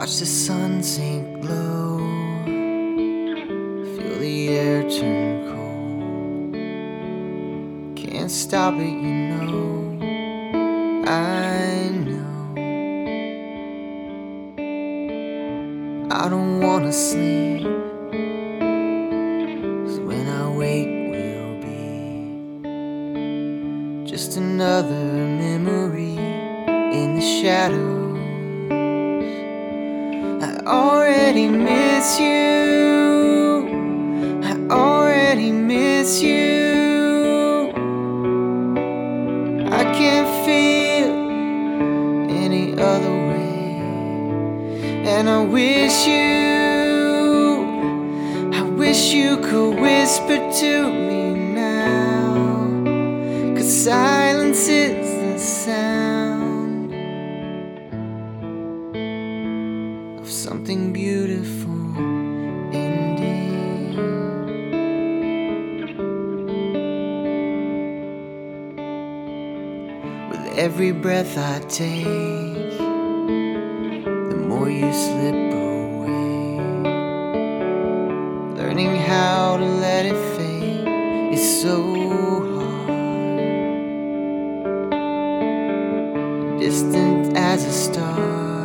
Watch the sun sink low, feel the air turn cold. Can't stop it, you know, I know. I don't wanna sleep, 'cause when I wake will be just another memory in the shadows. I already miss you, I already miss you. I can't feel any other way, and I wish you could whisper to me now, 'cause silence is the sound of something beautiful ending. With every breath I take, the more you slip away. Learning how to let it fade is so hard. Distant as a star,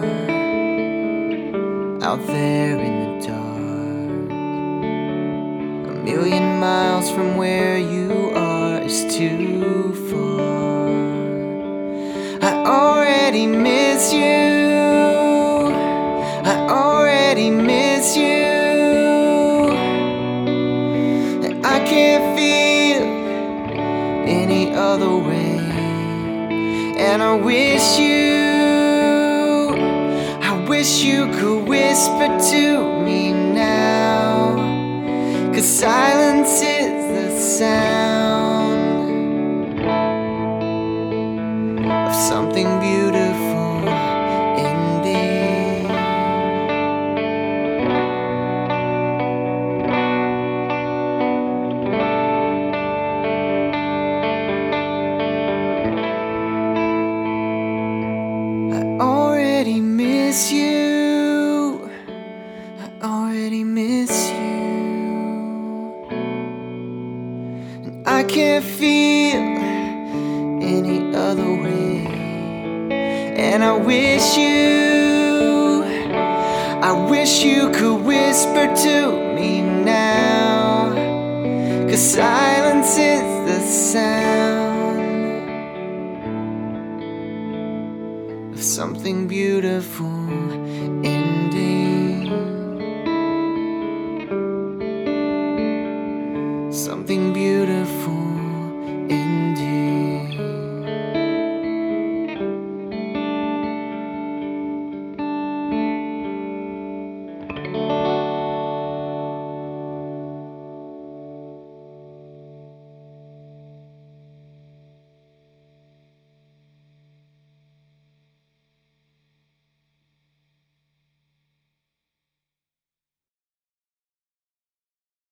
out there in the dark. A million miles from where you are is too far. I already miss you, I already miss you. I can't feel any other way, and I wish you could whisper to me now, 'cause silence is the sound of something beautiful ending. I already miss you, I already miss you, and I can't feel any other way. And I wish you could whisper to me now, 'cause silence is the sound of something beautiful ending. Something beautiful